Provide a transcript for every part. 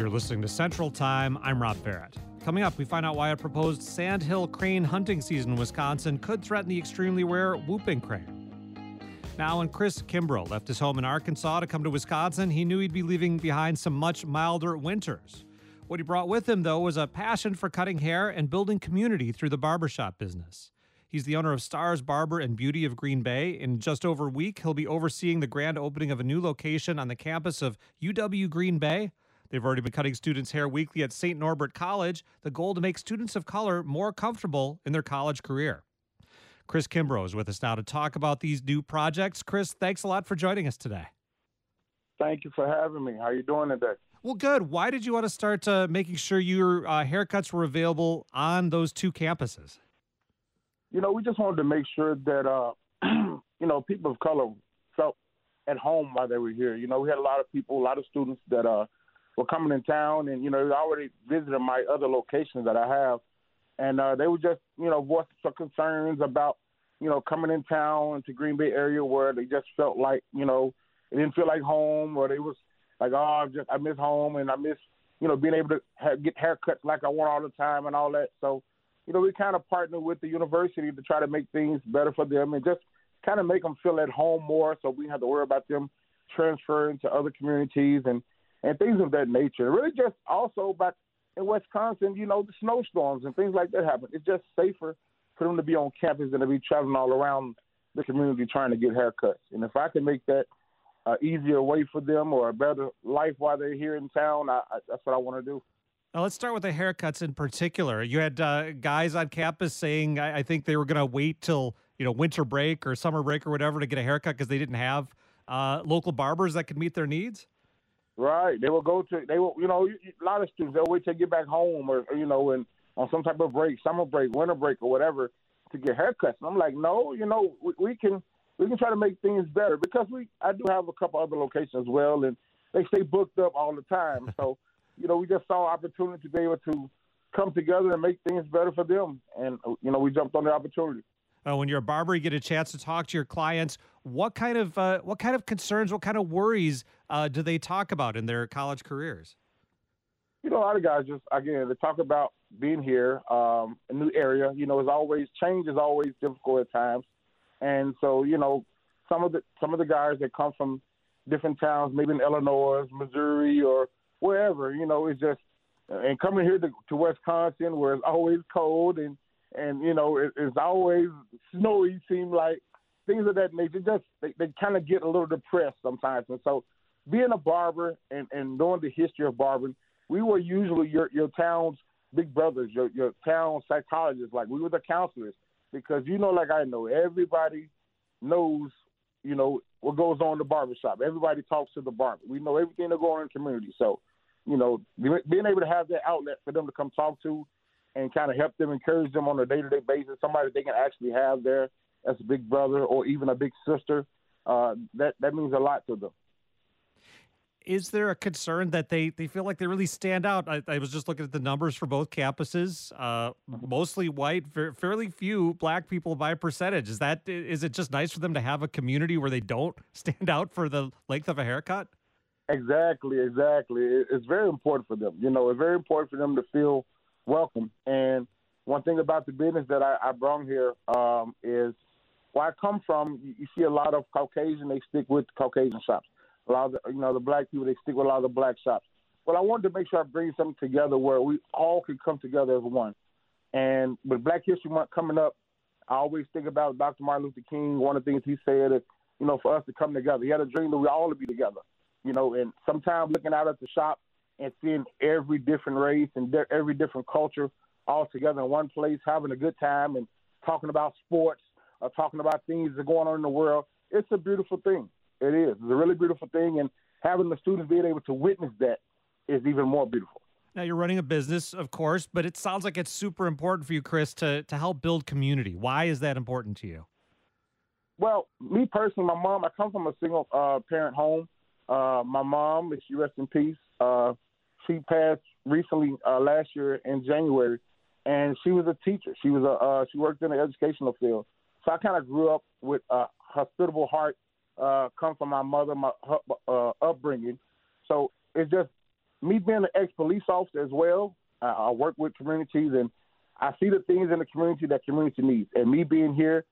You're listening to Central Time. I'm Rob Barrett. Coming up, we find out why a proposed sandhill crane hunting season in Wisconsin could threaten the extremely rare whooping crane. Now, when Chris Kimbrough left his home in Arkansas to come to Wisconsin, he knew he'd be leaving behind some much milder winters. What he brought with him, though, was a passion for cutting hair and building community through the barbershop business. He's the owner of Stars Barber and Beauty of Green Bay. In just over a week, he'll be overseeing the grand opening of a new location on the campus of UW Green Bay. They've already been cutting students' hair weekly at St. Norbert College, the goal to make students of color more comfortable in their college career. Chris Kimbrough is with us now to talk about these new projects. Chris, thanks a lot for joining us today. Thank you for having me. How are you doing today? Well, good. Why did you want to start making sure your haircuts were available on those two campuses? You know, we just wanted to make sure that, people of color felt at home while they were here. You know, we had a lot of people, a lot of students that were coming in town and, they already visited my other locations that I have. And they were just, voicing some concerns about, coming in town to Green Bay area where they just felt like, it didn't feel like home, or they was like, I miss home and I miss, being able to get haircuts like I want all the time and all that. So, we kind of partnered with the university to try to make things better for them and just kind of make them feel at home more, so we didn't have to worry about them transferring to other communities and things of that nature. Really just also about in Wisconsin, the snowstorms and things like that happen. It's just safer for them to be on campus than to be traveling all around the community trying to get haircuts. And if I can make that easier way for them or a better life while they're here in town, that's what I want to do. Now, let's start with the haircuts in particular. You had guys on campus saying, I think they were going to wait till, winter break or summer break or whatever to get a haircut because they didn't have local barbers that could meet their needs. Right. A lot of students, they'll wait till they get back home or and on some type of break, summer break, winter break or whatever to get haircuts. And I'm like, no, we can try to make things better because I do have a couple other locations as well, and they stay booked up all the time. So, we just saw an opportunity to be able to come together and make things better for them. And, we jumped on the opportunity. When you're a barber, you get a chance to talk to your clients. What kind of concerns, what kind of worries do they talk about in their college careers? A lot of guys they talk about being here, a new area. Change is always difficult at times. And so, some of the guys that come from different towns, maybe in Illinois, Missouri, or wherever, it's just, and coming here to Wisconsin where it's always cold and it's always snowy, seem like things of that nature, just they kind of get a little depressed sometimes. And so being a barber and knowing the history of barbering, we were usually your town's big brothers, your town psychologists. Like, we were the counselors because, like I know, everybody knows, what goes on in the barbershop. Everybody talks to the barber. We know everything that goes on in the community. So, being able to have that outlet for them to come talk to and kind of help them, encourage them on a day-to-day basis, somebody they can actually have there as a big brother or even a big sister, that means a lot to them. Is there a concern that they feel like they really stand out? I was just looking at the numbers for both campuses, mostly white, fairly few black people by percentage. Is it just nice for them to have a community where they don't stand out for the length of a haircut? Exactly. It's very important for them. It's very important for them to feel welcome. And one thing about the business that I brought here is where I come from, you see a lot of Caucasian, they stick with Caucasian shops. A lot of the black people, they stick with a lot of the black shops. Well, I wanted to make sure I bring something together where we all could come together as one. And with Black History Month coming up, I always think about Dr. Martin Luther King. One of the things he said is, for us to come together. He had a dream that we all would be together, and sometimes looking out at the shop and seeing every different race and every different culture all together in one place, having a good time and talking about sports or talking about things that are going on in the world. It's a beautiful thing. It is. It's a really beautiful thing. And having the students being able to witness that is even more beautiful. Now, you're running a business, of course, but it sounds like it's super important for you, Chris, to help build community. Why is that important to you? Well, me personally, my mom, I come from a single parent home. My mom, may she rest in peace, she passed recently last year in January, and she was a teacher. She worked in the educational field. So I kind of grew up with a hospitable heart, come from my mother, my upbringing. So it's just me being an ex-police officer as well, I work with communities, and I see the things in the community that community needs. And me being here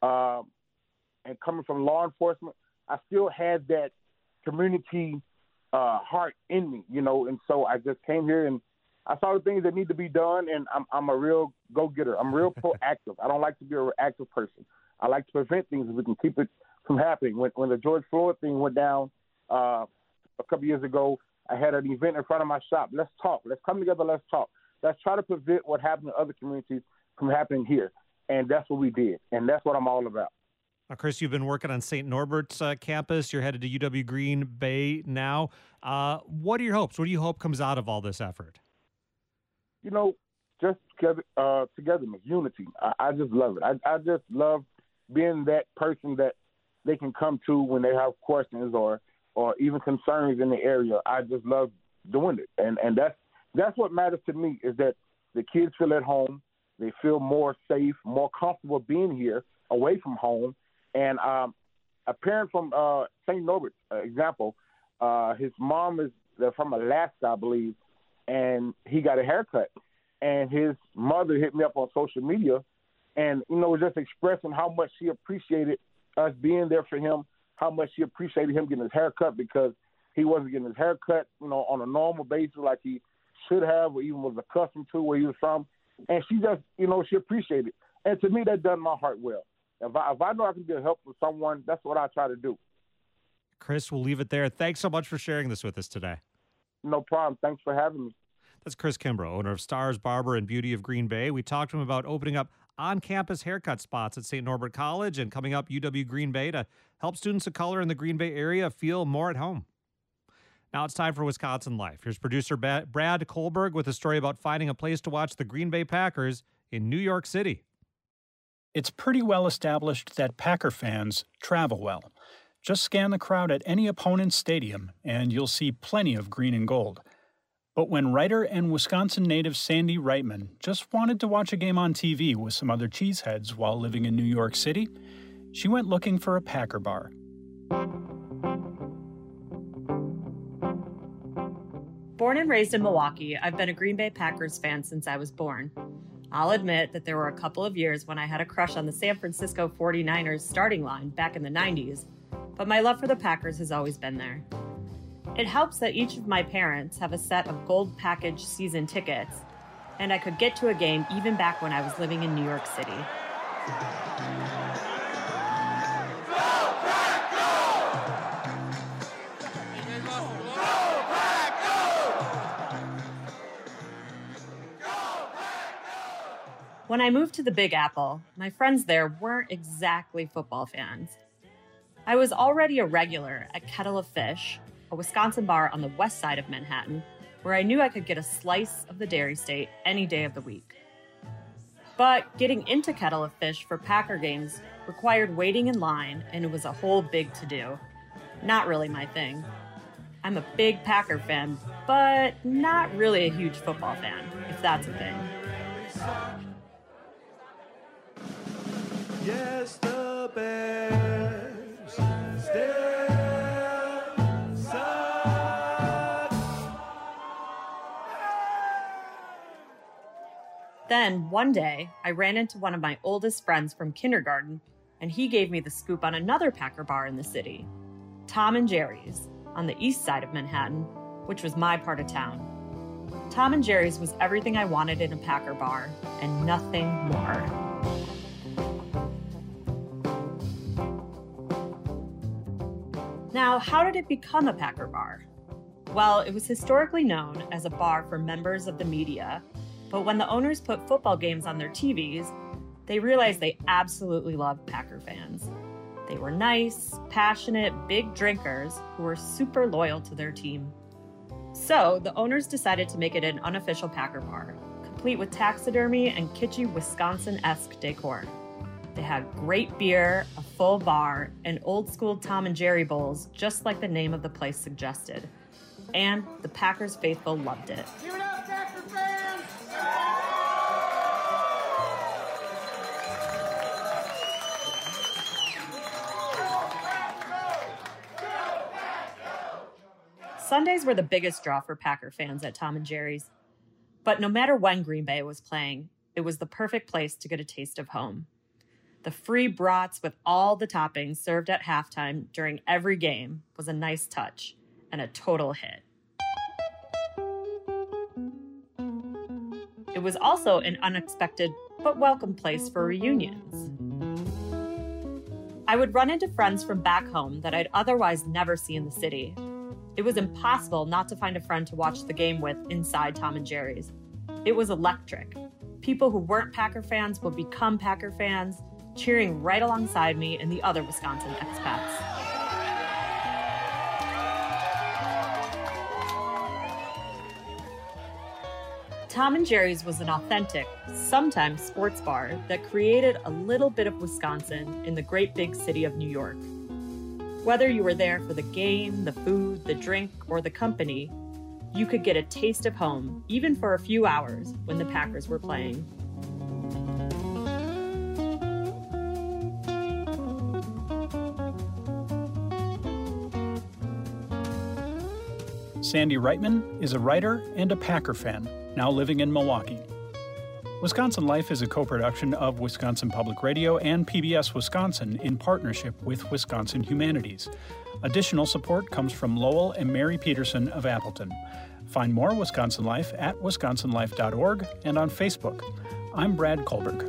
and coming from law enforcement, I still had that community heart in me, you know. And so I just came here and I saw the things that need to be done, and I'm a real go-getter. I'm real proactive. I don't like to be a reactive person. I like to prevent things if we can keep it from happening. When the George Floyd thing went down a couple years ago, I had an event in front of my shop. Let's talk. Let's come together. Let's talk. Let's try to prevent what happened in other communities from happening here. And that's what we did. And that's what I'm all about. Now, Chris, you've been working on St. Norbert's campus. You're headed to UW Green Bay now. What are your hopes? What do you hope comes out of all this effort? You know, just togetherness, unity. I just love it. I just love being that person that they can come to when they have questions or even concerns in the area. I just love doing it. And that's what matters to me, is that the kids feel at home. They feel more safe, more comfortable being here away from home. And a parent from St. Norbert, example, his mom is from Alaska, I believe, and he got a haircut. And his mother hit me up on social media and, you know, just expressing how much she appreciated us being there for him, how much she appreciated him getting his haircut, because he wasn't getting his haircut, you know, on a normal basis like he should have or even was accustomed to where he was from. And she just, you know, she appreciated it. And to me, that done my heart well. If I know I can be a help for someone, that's what I try to do. Chris, we'll leave it there. Thanks so much for sharing this with us today. No problem. Thanks for having me. That's Chris Kimbrough, owner of Stars Barber and Beauty of Green Bay. We talked to him about opening up on-campus haircut spots at St. Norbert College and coming up UW Green Bay to help students of color in the Green Bay area feel more at home. Now it's time for Wisconsin Life. Here's producer Brad Kohlberg with a story about finding a place to watch the Green Bay Packers in New York City. It's pretty well established that Packer fans travel well. Just scan the crowd at any opponent's stadium, and you'll see plenty of green and gold. But when writer and Wisconsin native Sandy Reitman just wanted to watch a game on TV with some other cheeseheads while living in New York City, she went looking for a Packer bar. Born and raised in Milwaukee, I've been a Green Bay Packers fan since I was born. I'll admit that there were a couple of years when I had a crush on the San Francisco 49ers starting line back in the 90s, but my love for the Packers has always been there. It helps that each of my parents have a set of gold package season tickets, and I could get to a game even back when I was living in New York City. When I moved to the Big Apple, my friends there weren't exactly football fans. I was already a regular at Kettle of Fish, a Wisconsin bar on the west side of Manhattan, where I knew I could get a slice of the Dairy State any day of the week. But getting into Kettle of Fish for Packer games required waiting in line, and it was a whole big to-do. Not really my thing. I'm a big Packer fan, but not really a huge football fan, if that's a thing. Yes, the Bears still suck. Then, one day, I ran into one of my oldest friends from kindergarten, and he gave me the scoop on another Packer bar in the city, Tom and Jerry's, on the east side of Manhattan, which was my part of town. Tom and Jerry's was everything I wanted in a Packer bar, and nothing more. Now, how did it become a Packer bar? Well, it was historically known as a bar for members of the media, but when the owners put football games on their TVs, they realized they absolutely loved Packer fans. They were nice, passionate, big drinkers who were super loyal to their team. So, the owners decided to make it an unofficial Packer bar, complete with taxidermy and kitschy Wisconsin-esque decor. They had great beer, a full bar, and old-school Tom and Jerry bowls, just like the name of the place suggested. And the Packers faithful loved it. Give it up, Packer fans! Sundays were the biggest draw for Packer fans at Tom and Jerry's. But no matter when Green Bay was playing, it was the perfect place to get a taste of home. The free brats with all the toppings served at halftime during every game was a nice touch and a total hit. It was also an unexpected but welcome place for reunions. I would run into friends from back home that I'd otherwise never see in the city. It was impossible not to find a friend to watch the game with inside Tom and Jerry's. It was electric. People who weren't Packer fans would become Packer fans, cheering right alongside me and the other Wisconsin expats. Tom and Jerry's was an authentic, sometimes sports bar that created a little bit of Wisconsin in the great big city of New York. Whether you were there for the game, the food, the drink, or the company, you could get a taste of home, even for a few hours when the Packers were playing. Sandy Reitman is a writer and a Packer fan, now living in Milwaukee. Wisconsin Life is a co-production of Wisconsin Public Radio and PBS Wisconsin in partnership with Wisconsin Humanities. Additional support comes from Lowell and Mary Peterson of Appleton. Find more Wisconsin Life at wisconsinlife.org and on Facebook. I'm Brad Kohlberg.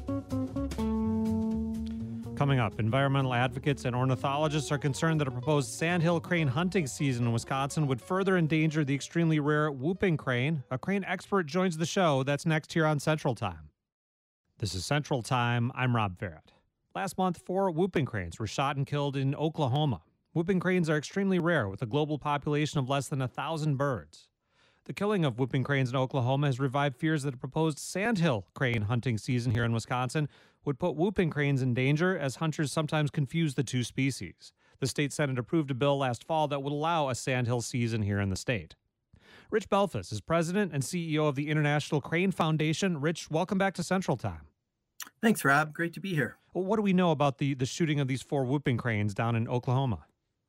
Coming up, environmental advocates and ornithologists are concerned that a proposed sandhill crane hunting season in Wisconsin would further endanger the extremely rare whooping crane. A crane expert joins the show. That's next here on Central Time. This is Central Time. I'm Rob Farrett. Last month, 4 whooping cranes were shot and killed in Oklahoma. Whooping cranes are extremely rare, with a global population of less than 1,000 birds. The killing of whooping cranes in Oklahoma has revived fears that a proposed sandhill crane hunting season here in Wisconsin would put whooping cranes in danger, as hunters sometimes confuse the two species. The state Senate approved a bill last fall that would allow a sandhill season here in the state. Rich Belfus is president and CEO of the International Crane Foundation. Rich, welcome back to Central Time. Thanks, Rob. Great to be here. Well, what do we know about the shooting of these 4 whooping cranes down in Oklahoma?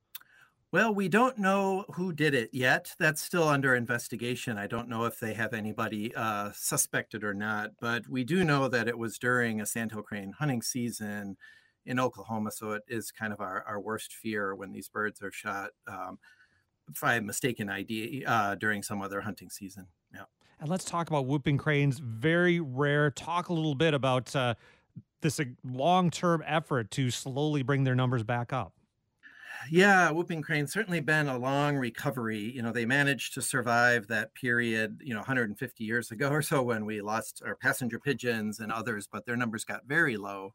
Well, we don't know who did it yet. That's still under investigation. I don't know if they have anybody suspected or not, but we do know that it was during a sandhill crane hunting season in Oklahoma. So it is kind of our worst fear when these birds are shot by mistaken ID during some other hunting season. Yeah. And let's talk about whooping cranes. Very rare. Talk a little bit about this long-term effort to slowly bring their numbers back up. Yeah, whooping cranes certainly been a long recovery. You know, they managed to survive that period, 150 years ago or so when we lost our passenger pigeons and others, but their numbers got very low,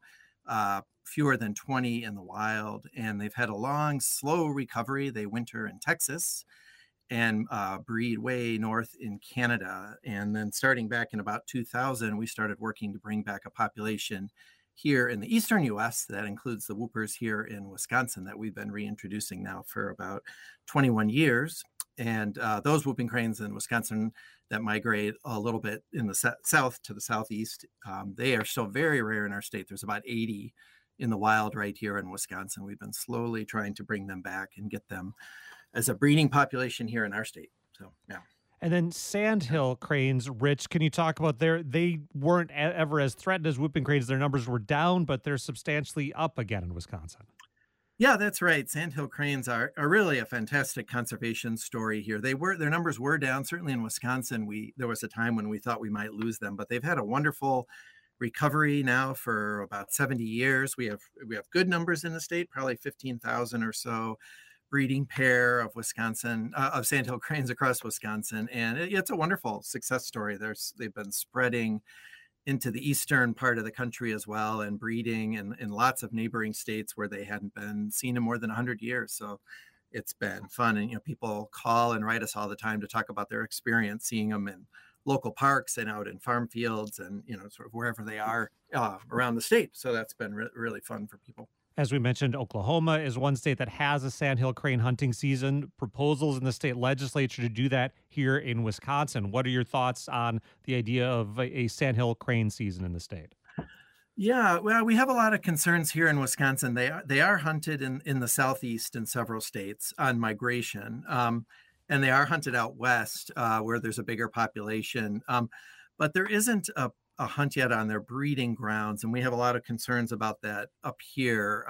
fewer than 20 in the wild. And they've had a long, slow recovery. They winter in Texas and breed way north in Canada. And then starting back in about 2000, we started working to bring back a population here in the eastern U.S. that includes the whoopers here in Wisconsin that we've been reintroducing now for about 21 years. And those whooping cranes in Wisconsin that migrate a little bit in the south to the southeast, they are still very rare in our state. There's about 80 in the wild right here in Wisconsin. We've been slowly trying to bring them back and get them as a breeding population here in our state. So, yeah. And then sandhill cranes, Rich, can you talk about they weren't ever as threatened as whooping cranes. Their numbers were down, but they're substantially up again in Wisconsin. Yeah, that's right. Sandhill cranes are really a fantastic conservation story here. Their numbers were down. Certainly in Wisconsin, there was a time when we thought we might lose them, but they've had a wonderful recovery now for about 70 years. We have good numbers in the state, probably 15,000 or so breeding pair of sandhill cranes across Wisconsin. And it's a wonderful success story. They've been spreading into the eastern part of the country as well and breeding in lots of neighboring states where they hadn't been seen in more than 100 years. So it's been fun. And, people call and write us all the time to talk about their experience seeing them in local parks and out in farm fields and, sort of wherever they are around the state. So that's been really fun for people. As we mentioned, Oklahoma is one state that has a sandhill crane hunting season. Proposals in the state legislature to do that here in Wisconsin. What are your thoughts on the idea of a sandhill crane season in the state? Yeah, well, we have a lot of concerns here in Wisconsin. They are hunted in the southeast in several states on migration. and they are hunted out west where there's a bigger population. But there isn't a hunt yet on their breeding grounds, and we have a lot of concerns about that up here.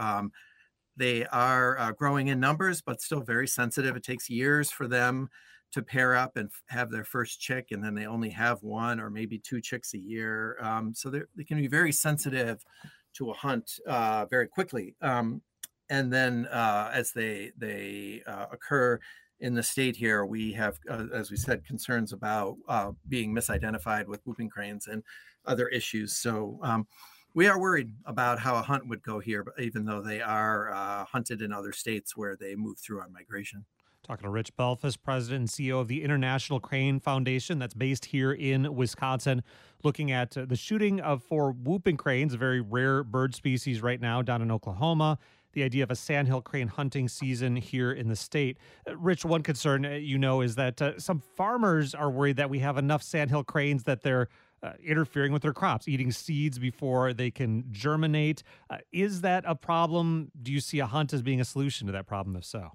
They are growing in numbers, but still very sensitive. It takes years for them to pair up and have their first chick, and then they only have one or maybe two chicks a year. So they can be very sensitive to a hunt very quickly. And then as they occur in the state here, we have, as we said, concerns about being misidentified with whooping cranes and other issues. So we are worried about how a hunt would go here, even though they are hunted in other states where they move through on migration. Talking to Rich Belfus, President and CEO of the International Crane Foundation that's based here in Wisconsin, looking at the shooting of 4 whooping cranes, a very rare bird species right now down in Oklahoma, the idea of a sandhill crane hunting season here in the state. Rich, one concern, is that some farmers are worried that we have enough sandhill cranes that they're interfering with their crops, eating seeds before they can germinate. Is that a problem? Do you see a hunt as being a solution to that problem, if so?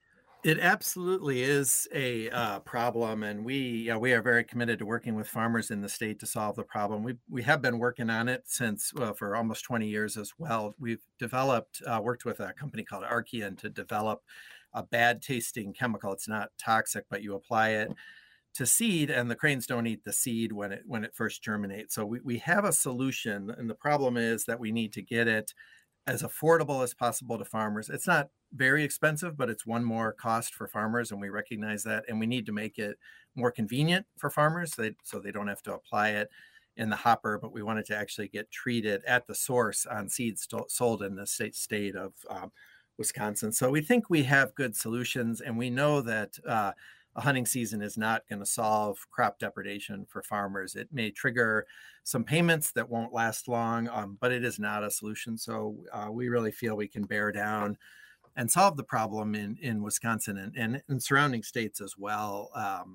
It absolutely is a problem, and we are very committed to working with farmers in the state to solve the problem. We have been working on it since for almost 20 years as well. We've worked with a company called Archean to develop a bad tasting chemical. It's not toxic, but you apply it to seed, and the cranes don't eat the seed when it first germinates. So we have a solution, and the problem is that we need to get it as affordable as possible to farmers. It's not very expensive, but it's one more cost for farmers, and we recognize that. And we need to make it more convenient for farmers so they don't have to apply it in the hopper, but we want it to actually get treated at the source on seeds sold in the state of Wisconsin. So we think we have good solutions, and we know that a hunting season is not going to solve crop depredation for farmers. It may trigger some payments that won't last long, but it is not a solution. So we really feel we can bear down and solve the problem in Wisconsin and in surrounding states as well,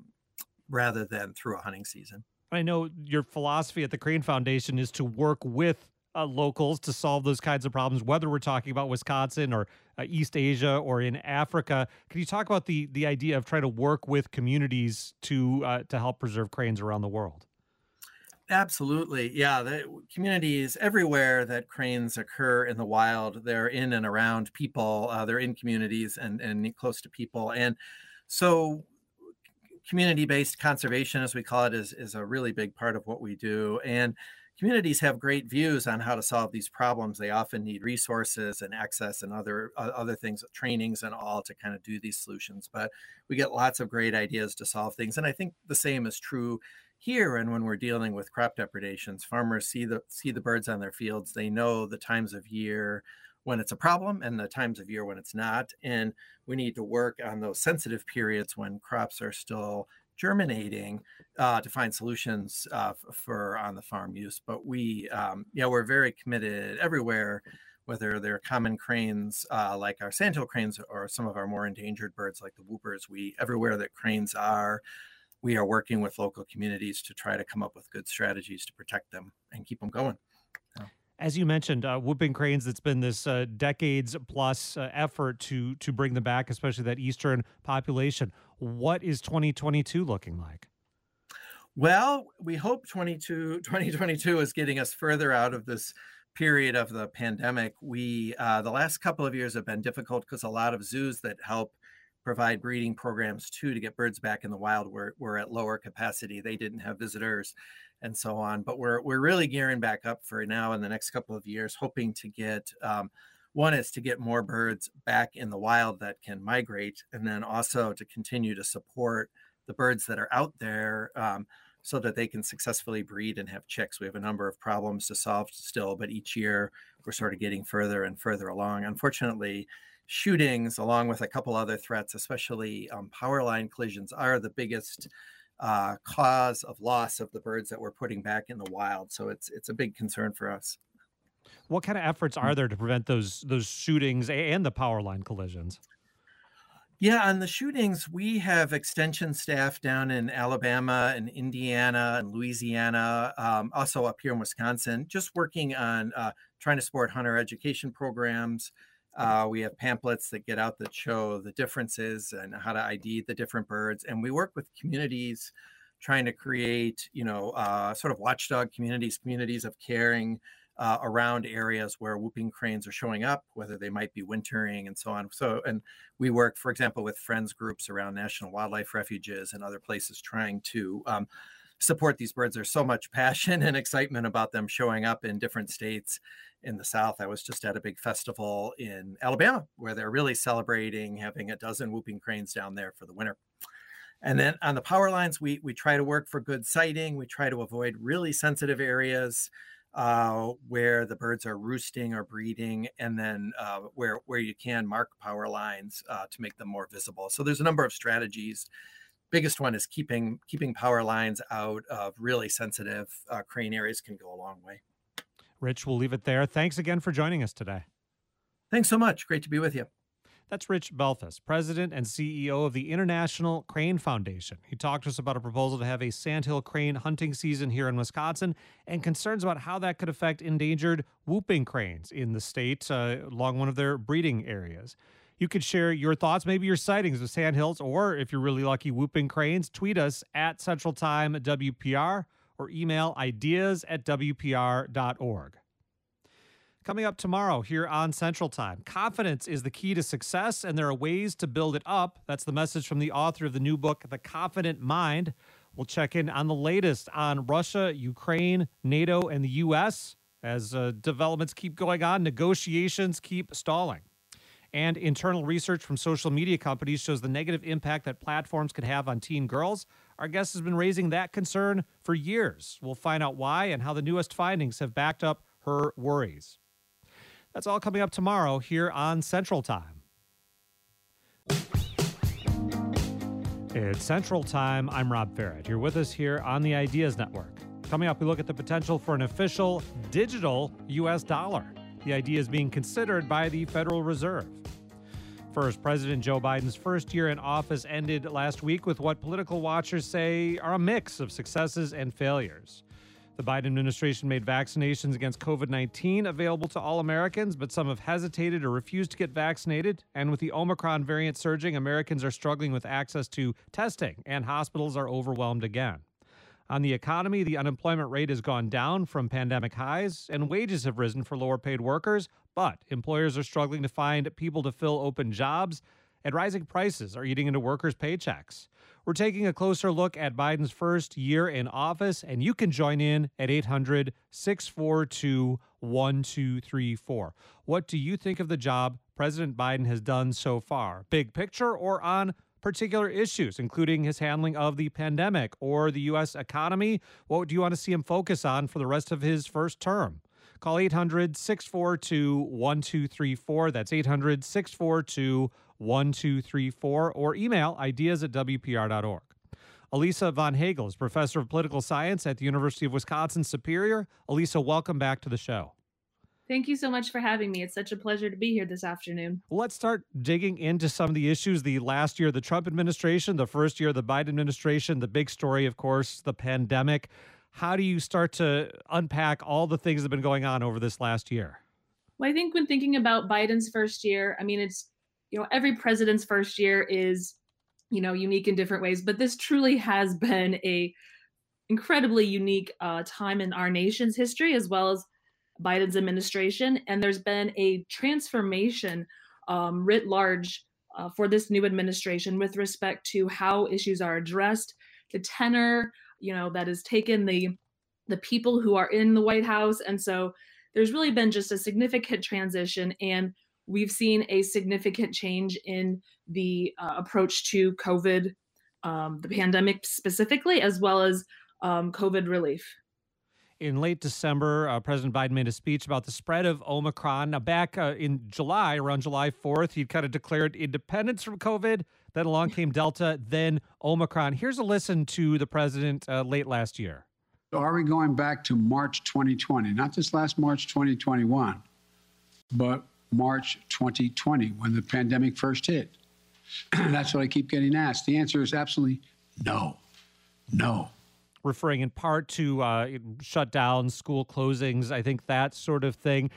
rather than through a hunting season. I know your philosophy at the Crane Foundation is to work with locals to solve those kinds of problems, whether we're talking about Wisconsin or East Asia or in Africa. Can you talk about the idea of trying to work with communities to help preserve cranes around the world? Absolutely. Yeah. The communities everywhere that cranes occur in the wild, they're in and around people. They're in communities and close to people. And so community-based conservation, as we call it, is a really big part of what we do. And communities have great views on how to solve these problems. They often need resources and access and other things, trainings and all, to kind of do these solutions. But we get lots of great ideas to solve things. And I think the same is true here. And when we're dealing with crop depredations, farmers see the birds on their fields. They know the times of year when it's a problem and the times of year when it's not. And we need to work on those sensitive periods when crops are still germinating to find solutions for on the farm use. But we're very committed everywhere, whether they're common cranes like our sandhill cranes or some of our more endangered birds like the whoopers. Everywhere that cranes are, we are working with local communities to try to come up with good strategies to protect them and keep them going. As you mentioned, whooping cranes, it's been this decades plus effort to bring them back, especially that eastern population. What is 2022 looking like? Well, we hope 2022 is getting us further out of this period of the pandemic. The last couple of years have been difficult because a lot of zoos that help provide breeding programs to get birds back in the wild were at lower capacity. They didn't have visitors and so on. But we're really gearing back up for now in the next couple of years, hoping to get one is to get more birds back in the wild that can migrate, and then also to continue to support the birds that are out there so that they can successfully breed and have chicks. We have a number of problems to solve still, but each year we're sort of getting further and further along. Unfortunately, shootings, along with a couple other threats, especially power line collisions, are the biggest cause of loss of the birds that we're putting back in the wild. So it's a big concern for us. What kind of efforts are there to prevent those shootings and the power line collisions? Yeah, on the shootings, we have extension staff down in Alabama and Indiana and Louisiana, also up here in Wisconsin, just working on trying to support hunter education programs, We have pamphlets that get out that show the differences and how to ID the different birds. And we work with communities trying to create, sort of watchdog communities of caring around areas where whooping cranes are showing up, whether they might be wintering and so on. And we work, for example, with friends groups around national wildlife refuges and other places trying to support these birds. There's so much passion and excitement about them showing up in different states in the South. I was just at a big festival in Alabama where they're really celebrating having a dozen whooping cranes down there for the winter. And then on the power lines, we try to work for good sighting. We try to avoid really sensitive areas where the birds are roosting or breeding, and then where you can mark power lines to make them more visible. So there's a number of strategies. Biggest one is keeping power lines out of really sensitive crane areas can go a long way. Rich, we'll leave it there. Thanks again for joining us today. Thanks so much. Great to be with you. That's Rich Belfus, President and CEO of the International Crane Foundation. He talked to us about a proposal to have a sandhill crane hunting season here in Wisconsin and concerns about how that could affect endangered whooping cranes in the state along one of their breeding areas. You could share your thoughts, maybe your sightings of sandhills, or if you're really lucky, whooping cranes. Tweet us at Central Time WPR or email ideas@wpr.org. Coming up tomorrow here on Central Time, confidence is the key to success, and there are ways to build it up. That's the message from the author of the new book, The Confident Mind. We'll check in on the latest on Russia, Ukraine, NATO, and the U.S. as developments keep going on, negotiations keep stalling. And internal research from social media companies shows the negative impact that platforms could have on teen girls. Our guest has been raising that concern for years. We'll find out why and how the newest findings have backed up her worries. That's all coming up tomorrow here on Central Time. It's Central Time. I'm Rob Farrett. You're with us here on the Ideas Network. Coming up, we look at the potential for an official digital U.S. dollar. The idea is being considered by the Federal Reserve. First, President Joe Biden's first year in office ended last week with what political watchers say are a mix of successes and failures. The Biden administration made vaccinations against COVID-19 available to all Americans, but some have hesitated or refused to get vaccinated. And with the Omicron variant surging, Americans are struggling with access to testing, and hospitals are overwhelmed again. On the economy, the unemployment rate has gone down from pandemic highs, and wages have risen for lower-paid workers, but employers are struggling to find people to fill open jobs, and rising prices are eating into workers' paychecks. We're taking a closer look at Biden's first year in office, and you can join in at 800-642-1234. What do you think of the job President Biden has done so far? Big picture or on particular issues, including his handling of the pandemic or the U.S. economy? What do you want to see him focus on for the rest of his first term? Call 800-642-1234. That's 800-642-1234, or email ideas@wpr.org. Elisa Von Hagel is professor of political science at the University of Wisconsin-Superior. Elisa, welcome back to the show. Thank you so much for having me. It's such a pleasure to be here this afternoon. Well, let's start digging into some of the issues. The last year of the Trump administration, the first year of the Biden administration, the big story, of course, the pandemic. How do you start to unpack all the things that have been going on over this last year? Well, I think when thinking about Biden's first year, I mean, it's, every president's first year is, unique in different ways, but this truly has been a incredibly unique time in our nation's history, as well as Biden's administration. And there's been a transformation writ large for this new administration with respect to how issues are addressed, the tenor, that has taken the people who are in the White House. And so there's really been just a significant transition, and we've seen a significant change in the approach to COVID, the pandemic specifically, as well as COVID relief. In late December, President Biden made a speech about the spread of Omicron. Now, back in July, around July 4th, he kind of declared independence from COVID. Then along came Delta, then Omicron. Here's a listen to the president late last year. So are we going back to March 2020? Not this last March 2021, but March 2020, when the pandemic first hit? That's what I keep getting asked. The answer is absolutely no. No. Referring in part to shutdowns, school closings, I think that sort of thing.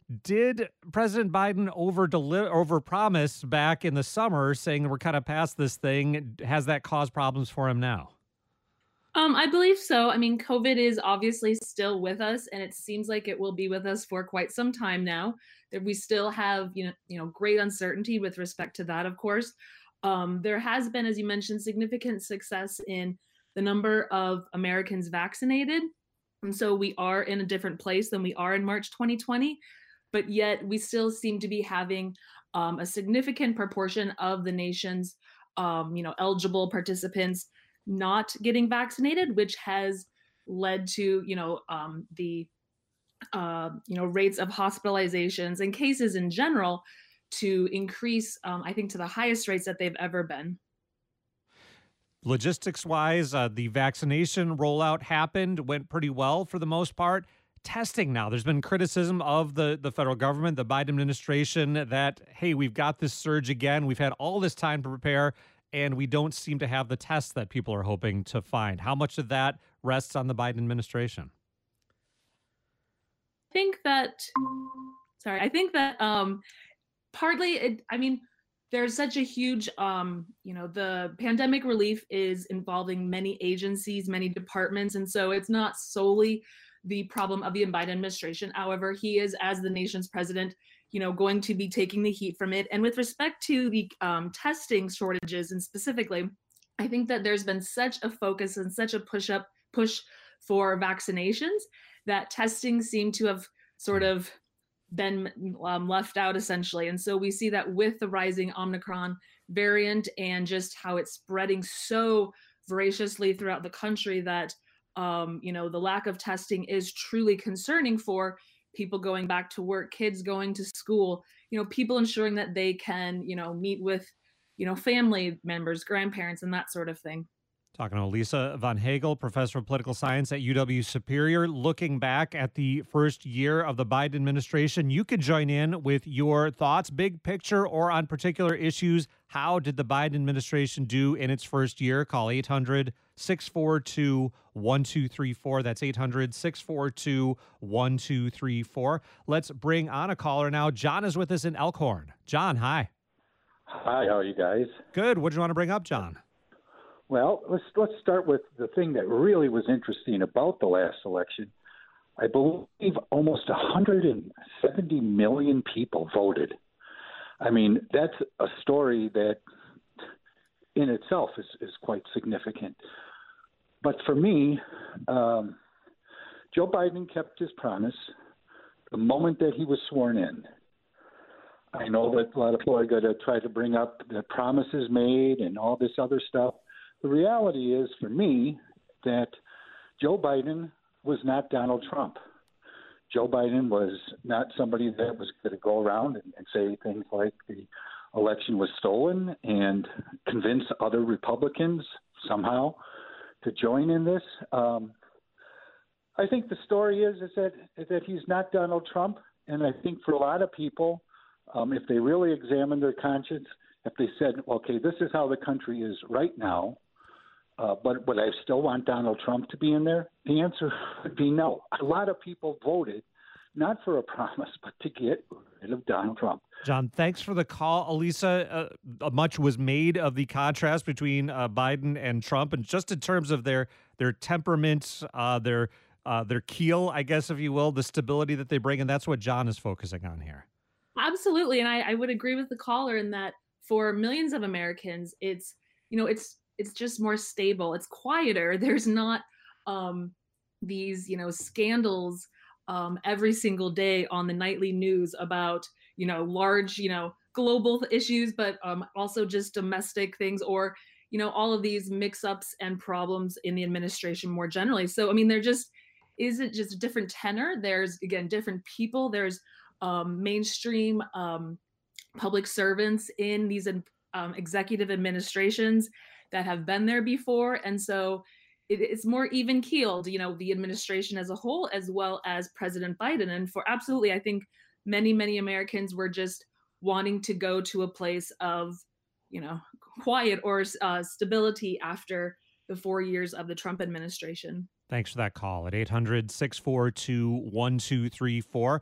Did President Biden overpromise back in the summer, saying that we're kind of past this thing? Has that caused problems for him now? I believe so. I mean, COVID is obviously still with us, and it seems like it will be with us for quite some time now. That we still have, great uncertainty with respect to that, of course. There has been, as you mentioned, significant success in the number of Americans vaccinated. And so we are in a different place than we are in March 2020, but yet we still seem to be having a significant proportion of the nation's, eligible participants not getting vaccinated, which has led to, the rates of hospitalizations and cases in general to increase, I think, to the highest rates that they've ever been. Logistics-wise, the vaccination rollout went pretty well for the most part. Testing now, there's been criticism of the federal government, the Biden administration, that, hey, we've got this surge again. We've had all this time to prepare, and we don't seem to have the tests that people are hoping to find. How much of that rests on the Biden administration? I think that partly, there's such a huge, the pandemic relief is involving many agencies, many departments, and so it's not solely the problem of the Biden administration. However, he is, as the nation's president, going to be taking the heat from it. And with respect to the testing shortages, and specifically, I think that there's been such a focus and such a push for vaccinations that testing seemed to have sort of been left out, essentially. And so we see that with the rising Omicron variant and just how it's spreading so voraciously throughout the country that the lack of testing is truly concerning for people going back to work, kids going to school, people ensuring that they can, meet with, family members, grandparents, and that sort of thing. Talking to Elisa Von Hagel, professor of political science at UW Superior. Looking back at the first year of the Biden administration, you could join in with your thoughts, big picture or on particular issues. How did the Biden administration do in its first year? Call 800-642-1234. That's 800-642-1234. Let's bring on a caller now. John is with us in Elkhorn. John, hi. Hi, how are you guys? Good. What do you want to bring up, John? Well, let's start with the thing that really was interesting about the last election. I believe almost 170 million people voted. I mean, that's a story that in itself is quite significant. But for me, Joe Biden kept his promise the moment that he was sworn in. I know that a lot of people are going to try to bring up the promises made and all this other stuff. The reality is, for me, that Joe Biden was not Donald Trump. Joe Biden was not somebody that was going to go around and say things like the election was stolen and convince other Republicans somehow to join in this. I think the story is that he's not Donald Trump, and I think for a lot of people, if they really examine their conscience, if they said, okay, this is how the country is right now, but would I still want Donald Trump to be in there? The answer would be no. A lot of people voted not for a promise, but to get rid of Donald Trump. John, thanks for the call. Elisa, much was made of the contrast between Biden and Trump, and just in terms of their temperament, their keel, I guess, if you will, the stability that they bring, and that's what John is focusing on here. Absolutely, and I would agree with the caller in that for millions of Americans, it's just more stable. It's quieter. There's not these scandals every single day on the nightly news about large global issues, but also just domestic things, or all of these mix-ups and problems in the administration more generally. So I mean, there just isn't just a different tenor. There's again different people. There's mainstream public servants in these executive administrations that have been there before. And so it's more even keeled, the administration as a whole, as well as President Biden. And for absolutely, I think many, many Americans were just wanting to go to a place of, quiet or stability after the 4 years of the Trump administration. Thanks for that call at 800-642-1234.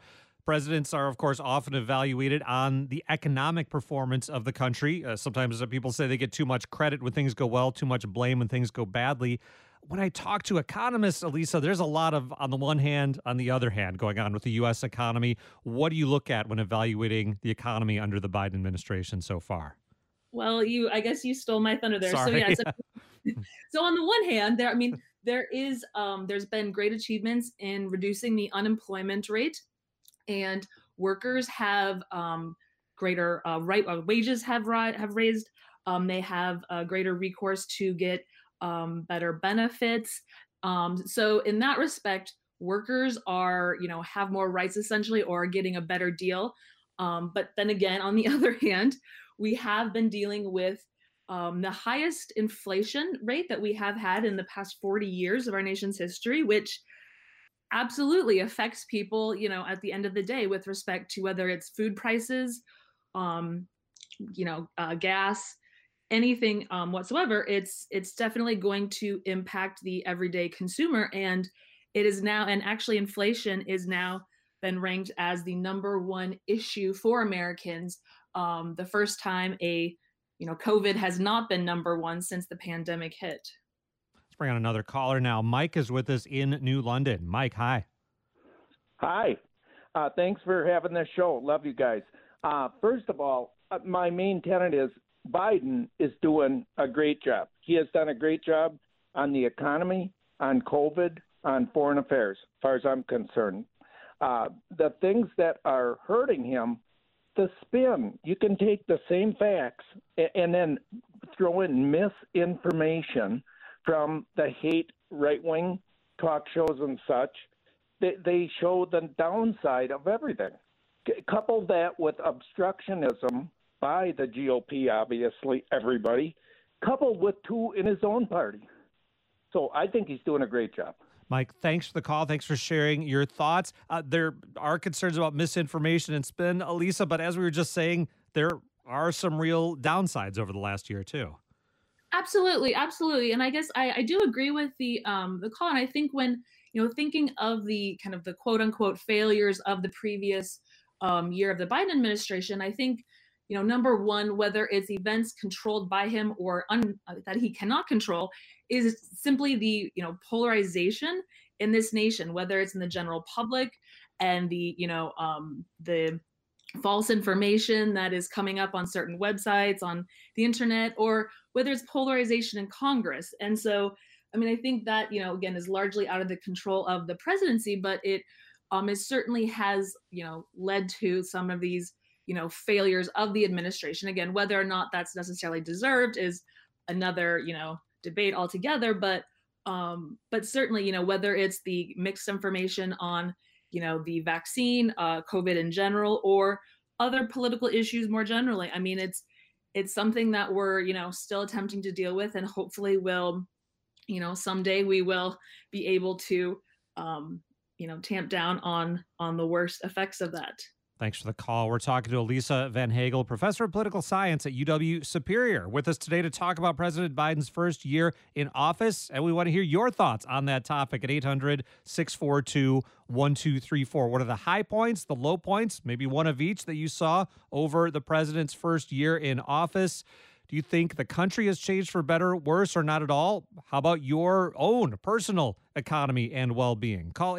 Presidents are, of course, often evaluated on the economic performance of the country. Sometimes people say they get too much credit when things go well, too much blame when things go badly. When I talk to economists, Elisa, there's a lot of on the one hand, on the other hand going on with the U.S. economy. What do you look at when evaluating the economy under the Biden administration so far? Well, I guess you stole my thunder there. Sorry. So yeah, so on the one hand, there's been great achievements in reducing the unemployment rate, and workers have greater wages have raised. They have greater recourse to get better benefits. So in that respect, workers are, have more rights essentially, or are getting a better deal. But then again, on the other hand, we have been dealing with the highest inflation rate that we have had in the past 40 years of our nation's history, which absolutely affects people, at the end of the day, with respect to whether it's food prices, gas, anything whatsoever. It's definitely going to impact the everyday consumer. And it is now, and actually inflation is now been ranked as the number one issue for Americans. The first time COVID has not been number one since the pandemic hit. Let's bring on another caller now. Mike is with us in New London. Mike, hi. Hi. Thanks for having this show. Love you guys. First of all, my main tenet is Biden is doing a great job. He has done a great job on the economy, on COVID, on foreign affairs, as far as I'm concerned. The things that are hurting him, the spin. You can take the same facts and then throw in misinformation from the hate right-wing talk shows and such. They show the downside of everything. Couple that with obstructionism by the GOP, obviously, everybody, coupled with two in his own party. So I think he's doing a great job. Mike, thanks for the call. Thanks for sharing your thoughts. There are concerns about misinformation and spin, Elisa, but as we were just saying, there are some real downsides over the last year, too. Absolutely. And I guess I do agree with the call. And I think when, thinking of the kind of the quote unquote failures of the previous year of the Biden administration, I think, number one, whether it's events controlled by him or that he cannot control, is simply the, polarization in this nation, whether it's in the general public and the false information that is coming up on certain websites, on the internet, or whether it's polarization in Congress. And so, I think that, again, is largely out of the control of the presidency, but it certainly has, led to some of these, failures of the administration. Again, whether or not that's necessarily deserved is another, debate altogether. But certainly, whether it's the mixed information on, the vaccine, COVID in general, or other political issues more generally. It's something that we're, still attempting to deal with, and hopefully will, someday we will be able to, tamp down on the worst effects of that. Thanks for the call. We're talking to Elisa Van Hagel, professor of political science at UW Superior, with us today to talk about President Biden's first year in office. And we want to hear your thoughts on that topic at 800-642-1234. What are the high points, the low points, maybe one of each that you saw over the president's first year in office? Do you think the country has changed for better, worse, or not at all? How about your own personal economy and well-being? Call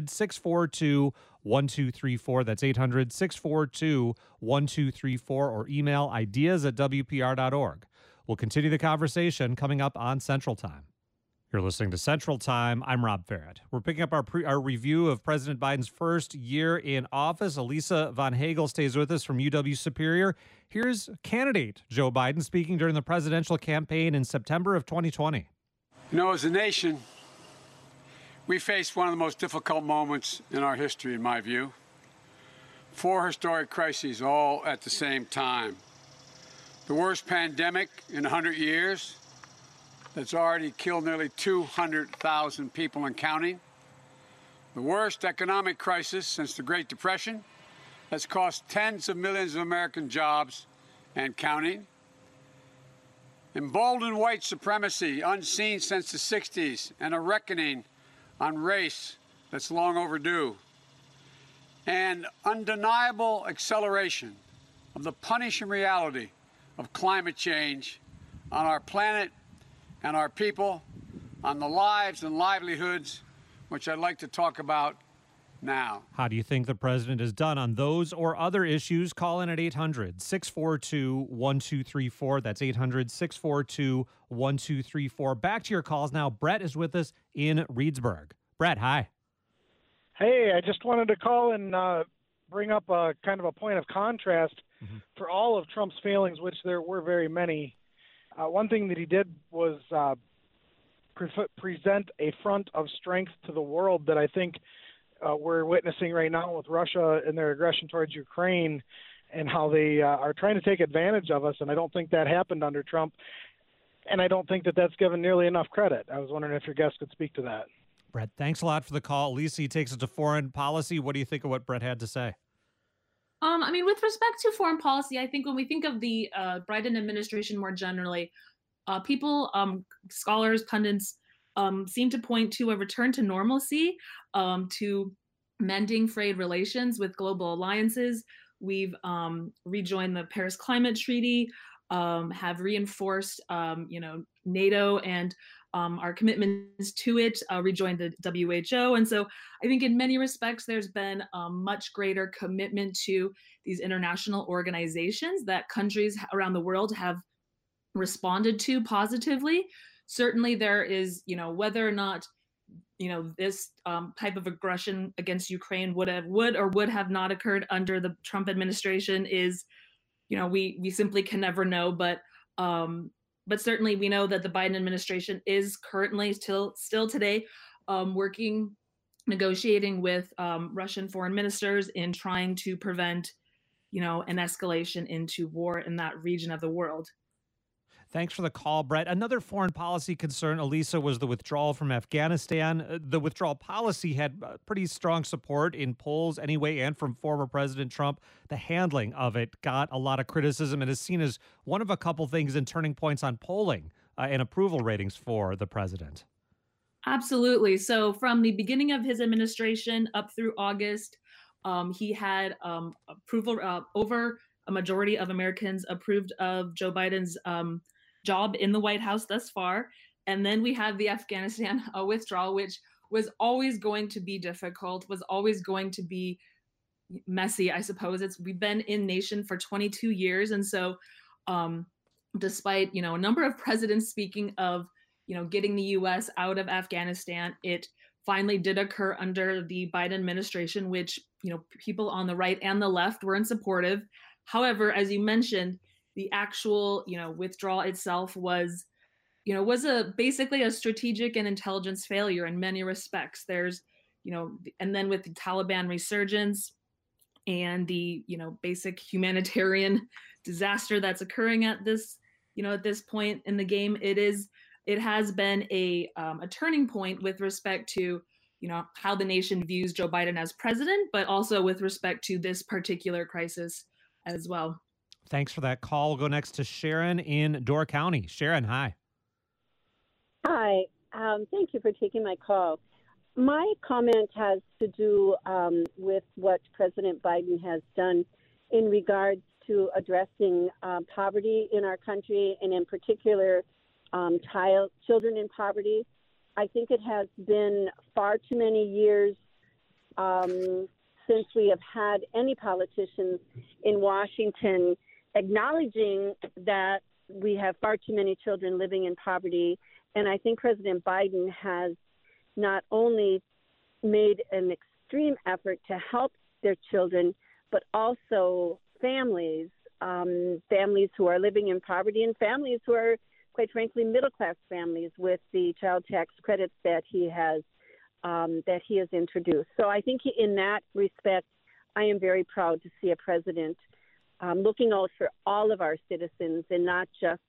800-642-1234. That's 800-642-1234, or email ideas@wpr.org. We'll continue the conversation coming up on Central Time. You're listening to Central Time. I'm Rob Farrett. We're picking up our review of President Biden's first year in office. Elisa Van Hagel stays with us from UW Superior. Here's candidate Joe Biden speaking during the presidential campaign in September of 2020. As a nation, we faced one of the most difficult moments in our history, in my view. 4 historic crises all at the same time. The worst pandemic in 100 years, that's already killed nearly 200,000 people and counting. The worst economic crisis since the Great Depression, that's cost tens of millions of American jobs and counting. Emboldened white supremacy unseen since the 60s, and a reckoning on race that's long overdue. and undeniable acceleration of the punishing reality of climate change on our planet and our people, on the lives and livelihoods, which I'd like to talk about now. How do you think the president has done on those or other issues? Call in at 800-642-1234. That's 800-642-1234. Back to your calls now. Brett is with us in Reedsburg. Brett, hi. Hey, I just wanted to call and bring up a kind of a point of contrast for all of Trump's failings, which there were very many. One thing that he did was present a front of strength to the world that I think we're witnessing right now with Russia and their aggression towards Ukraine and how they are trying to take advantage of us. And I don't think that happened under Trump. And I don't think that that's given nearly enough credit. I was wondering if your guest could speak to that. Brett, thanks a lot for the call. Lisa takes us to foreign policy. What do you think of what Brett had to say? I mean, with respect to foreign policy, I think when we think of the Biden administration more generally, people, scholars, pundits, seem to point to a return to normalcy, to mending frayed relations with global alliances. We've rejoined the Paris Climate Treaty, have reinforced, NATO and our commitments to it, rejoined the WHO. And so I think in many respects, there's been a much greater commitment to these international organizations that countries around the world have responded to positively. Certainly there is, whether or not, this type of aggression against Ukraine would have not occurred under the Trump administration is, we simply can never know. But certainly we know that the Biden administration is currently still today negotiating with Russian foreign ministers in trying to prevent, an escalation into war in that region of the world. Thanks for the call, Brett. Another foreign policy concern, Elisa, was the withdrawal from Afghanistan. The withdrawal policy had pretty strong support in polls anyway, and from former President Trump. The handling of it got a lot of criticism and is seen as one of a couple things in turning points on polling and approval ratings for the president. Absolutely. So from the beginning of his administration up through August, he had approval over a majority of Americans approved of Joe Biden's job in the White House thus far. And then we have the Afghanistan withdrawal, which was always going to be difficult, was always going to be messy, I suppose. We've been in nation for 22 years. And so despite, a number of presidents speaking of, getting the US out of Afghanistan, it finally did occur under the Biden administration, which, people on the right and the left weren't supportive. However, as you mentioned, the actual, withdrawal itself was basically a strategic and intelligence failure in many respects. There's, and then with the Taliban resurgence and the, basic humanitarian disaster that's occurring at this, at this point in the game, it has been a turning point with respect to, how the nation views Joe Biden as president, but also with respect to this particular crisis as well. Thanks for that call. We'll go next to Sharon in Door County. Sharon, hi. Hi. Thank you for taking my call. My comment has to do with what President Biden has done in regards to addressing poverty in our country, and in particular, children in poverty. I think it has been far too many years since we have had any politicians in Washington acknowledging that we have far too many children living in poverty. And I think President Biden has not only made an extreme effort to help their children, but also families who are living in poverty, and families who are, quite frankly, middle-class families, with the child tax credits that he has introduced. So I think in that respect, I am very proud to see a president looking out for all of our citizens and not just.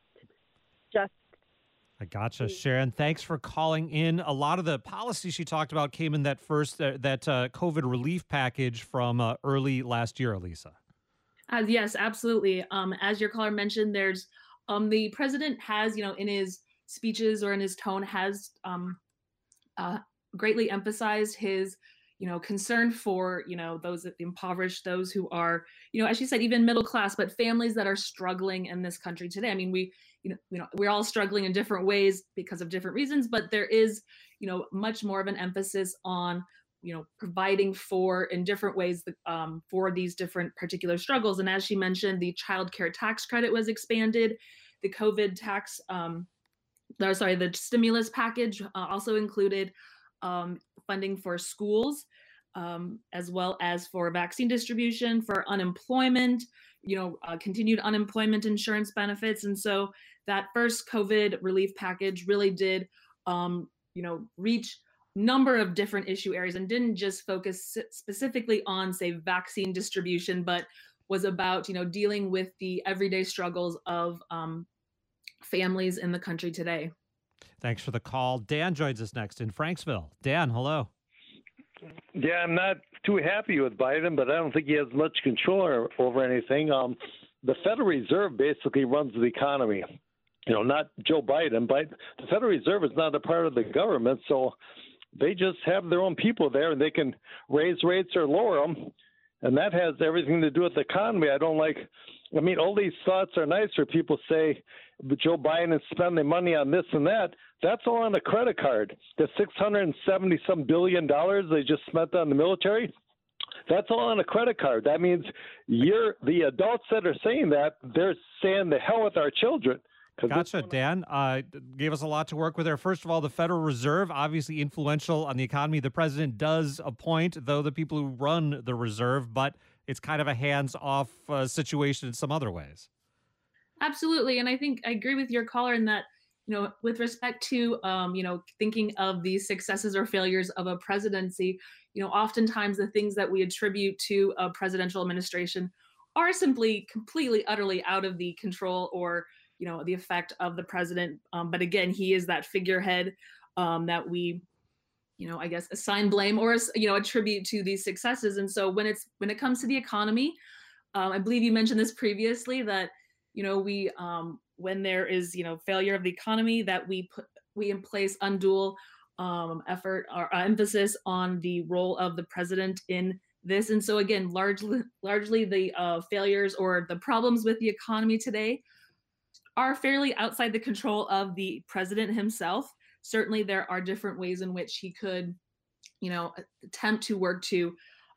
I gotcha, Sharon. Thanks for calling in. A lot of the policies she talked about came in that COVID relief package from early last year, Elisa. Yes, absolutely. As your caller mentioned, there's the president has, in his speeches or in his tone, has greatly emphasized his, concern for, those impoverished, those who are, as she said, even middle class, but families that are struggling in this country today. I mean, we're all struggling in different ways because of different reasons, but there is, much more of an emphasis on, providing for in different ways for these different particular struggles. And as she mentioned, the child care tax credit was expanded. The COVID tax, the stimulus package also included funding for schools, as well as for vaccine distribution, for unemployment, continued unemployment insurance benefits. And so that first COVID relief package really did, reach number of different issue areas and didn't just focus specifically on, say, vaccine distribution, but was about, dealing with the everyday struggles of families in the country today. Thanks for the call. Dan joins us next in Franksville. Dan, hello. Yeah, I'm not too happy with Biden, but I don't think he has much control over anything. The Federal Reserve basically runs the economy. Not Joe Biden, but the Federal Reserve is not a part of the government, so they just have their own people there, and they can raise rates or lower them, and that has everything to do with the economy. All these thoughts are nice where people say Joe Biden is spending money on this and that. That's all on a credit card. The $670-some billion they just spent on the military, that's all on a credit card. That means the adults that are saying that, they're saying the hell with our children. Gotcha, Dan. Gave us a lot to work with there. First of all, the Federal Reserve, obviously influential on the economy. The president does appoint, though, the people who run the reserve, but it's kind of a hands-off situation in some other ways. Absolutely. And I think I agree with your caller in that, with respect to, thinking of the successes or failures of a presidency, oftentimes the things that we attribute to a presidential administration are simply completely, utterly out of the control or, the effect of the president. But again, he is that figurehead that we, I guess, assign blame or, attribute to these successes. And so when it comes to the economy, I believe you mentioned this previously that, we when there is, failure of the economy, that we in place undue effort or emphasis on the role of the president in this. And so again, largely the failures or the problems with the economy today are fairly outside the control of the president himself. Certainly there are different ways in which he could, attempt to work to,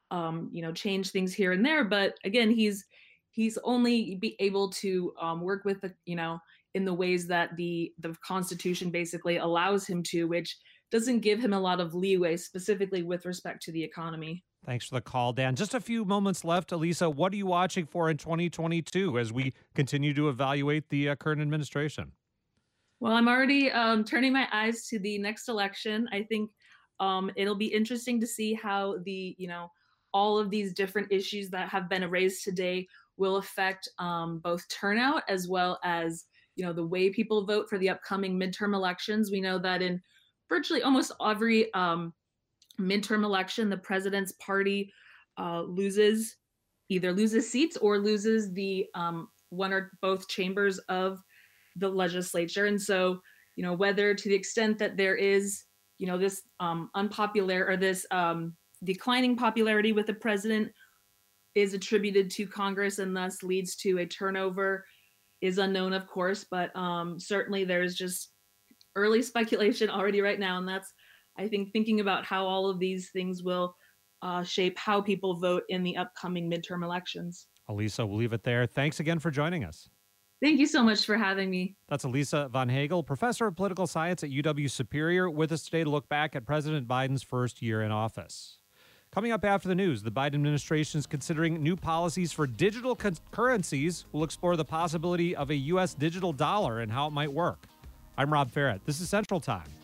change things here and there. But again, he's only be able to work with the, in the ways that the Constitution basically allows him to, which doesn't give him a lot of leeway specifically with respect to the economy. Thanks for the call, Dan. Just a few moments left. Elisa, what are you watching for in 2022 as we continue to evaluate the current administration? Well, I'm already turning my eyes to the next election. I think it'll be interesting to see how the, all of these different issues that have been raised today will affect both turnout as well as, the way people vote for the upcoming midterm elections. We know that in virtually almost every midterm election, the president's party loses seats or loses the one or both chambers of the legislature. And so, whether to the extent that there is, this unpopular or this declining popularity with the president is attributed to Congress and thus leads to a turnover is unknown, of course, but certainly there's just early speculation already right now. And that's, I think, thinking about how all of these things will shape how people vote in the upcoming midterm elections. Elisa, we'll leave it there. Thanks again for joining us. Thank you so much for having me. That's Elisa Von Hagel, professor of political science at UW Superior, with us today to look back at President Biden's first year in office. Coming up after the news, the Biden administration is considering new policies for digital currencies. We'll explore the possibility of a U.S. digital dollar and how it might work. I'm Rob Ferrett. This is Central Time.